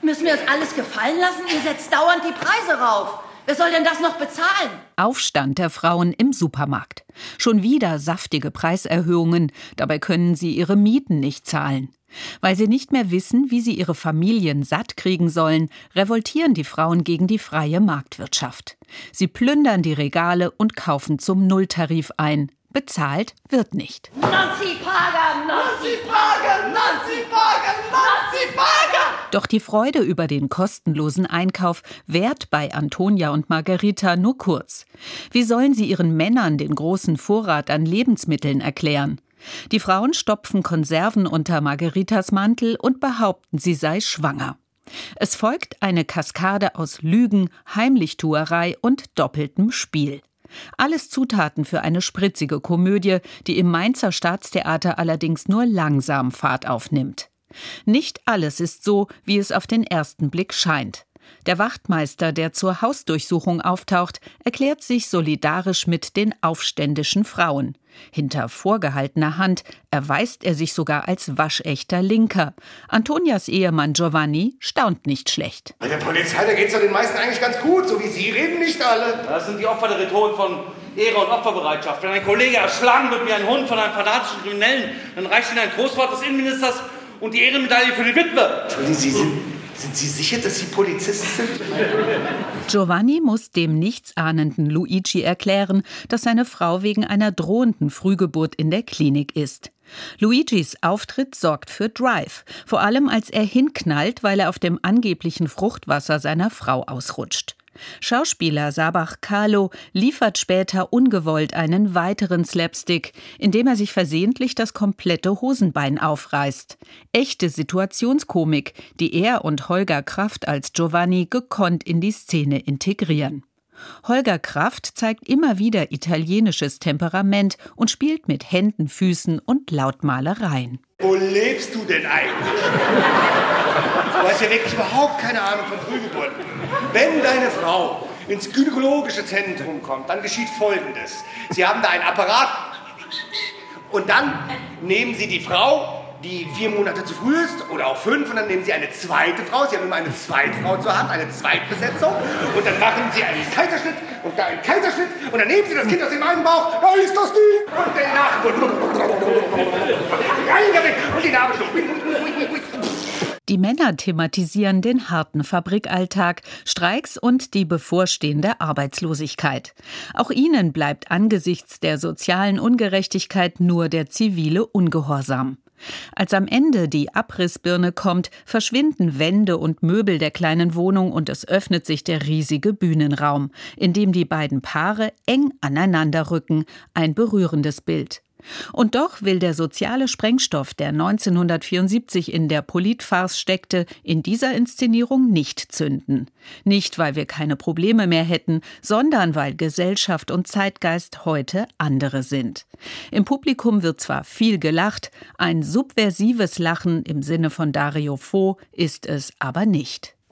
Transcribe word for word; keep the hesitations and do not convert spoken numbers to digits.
Müssen wir uns alles gefallen lassen? Ihr setzt dauernd die Preise rauf. Wer soll denn das noch bezahlen? Aufstand der Frauen im Supermarkt. Schon wieder saftige Preiserhöhungen. Dabei können sie ihre Mieten nicht zahlen. Weil sie nicht mehr wissen, wie sie ihre Familien satt kriegen sollen, revoltieren die Frauen gegen die freie Marktwirtschaft. Sie plündern die Regale und kaufen zum Nulltarif ein. Bezahlt wird nicht. Nazi Pager, Nazi Pager, Nazi Pager, Nazi Pager! Doch die Freude über den kostenlosen Einkauf währt bei Antonia und Margarita nur kurz. Wie sollen sie ihren Männern den großen Vorrat an Lebensmitteln erklären? Die Frauen stopfen Konserven unter Margaritas Mantel und behaupten, sie sei schwanger. Es folgt eine Kaskade aus Lügen, Heimlichtuerei und doppeltem Spiel. Alles Zutaten für eine spritzige Komödie, die im Mainzer Staatstheater allerdings nur langsam Fahrt aufnimmt. Nicht alles ist so, wie es auf den ersten Blick scheint. Der Wachtmeister, der zur Hausdurchsuchung auftaucht, erklärt sich solidarisch mit den aufständischen Frauen. Hinter vorgehaltener Hand erweist er sich sogar als waschechter Linker. Antonias Ehemann Giovanni staunt nicht schlecht. Bei der Polizei, da geht's doch den meisten eigentlich ganz gut, so wie Sie reden nicht alle. Das sind die Opfer der Rhetorik von Ehre und Opferbereitschaft. Wenn ein Kollege erschlagen wird wie ein Hund von einem fanatischen Kriminellen, dann reicht Ihnen ein Trostwort des Innenministers und die Ehrenmedaille für die Witwe. Entschuldigen Sie, sind, sind Sie sicher, dass Sie Polizist sind? Giovanni muss dem nichtsahnenden Luigi erklären, dass seine Frau wegen einer drohenden Frühgeburt in der Klinik ist. Luigis Auftritt sorgt für Drive, vor allem als er hinknallt, weil er auf dem angeblichen Fruchtwasser seiner Frau ausrutscht. Schauspieler Sabach Carlo liefert später ungewollt einen weiteren Slapstick, indem er sich versehentlich das komplette Hosenbein aufreißt. Echte Situationskomik, die er und Holger Kraft als Giovanni gekonnt in die Szene integrieren. Holger Kraft zeigt immer wieder italienisches Temperament und spielt mit Händen, Füßen und Lautmalereien. Wo lebst du denn eigentlich? Du hast ja wirklich überhaupt keine Ahnung von Frühgeburten. Wenn deine Frau ins gynäkologische Zentrum kommt, dann geschieht Folgendes. Sie haben da einen Apparat und dann nehmen Sie die Frau, die vier Monate zu früh ist oder auch fünf, und dann nehmen Sie eine zweite Frau. Sie haben immer eine zweite Frau zur Hand, eine Zweitbesetzung. Und dann machen Sie einen Kaiserschnitt und da einen Kaiserschnitt und dann nehmen Sie das Kind aus dem einen Bauch. Da ist das die! Und den Nachbund. Reingewickt und die Narbe schlug. Die Männer thematisieren den harten Fabrikalltag, Streiks und die bevorstehende Arbeitslosigkeit. Auch ihnen bleibt angesichts der sozialen Ungerechtigkeit nur der zivile Ungehorsam. Als am Ende die Abrissbirne kommt, verschwinden Wände und Möbel der kleinen Wohnung und es öffnet sich der riesige Bühnenraum, in dem die beiden Paare eng aneinander rücken, ein berührendes Bild. Und doch will der soziale Sprengstoff, der neunzehnhundertvierundsiebzig in der Politfarce steckte, in dieser Inszenierung nicht zünden. Nicht, weil wir keine Probleme mehr hätten, sondern weil Gesellschaft und Zeitgeist heute andere sind. Im Publikum wird zwar viel gelacht, ein subversives Lachen im Sinne von Dario Fo ist es aber nicht.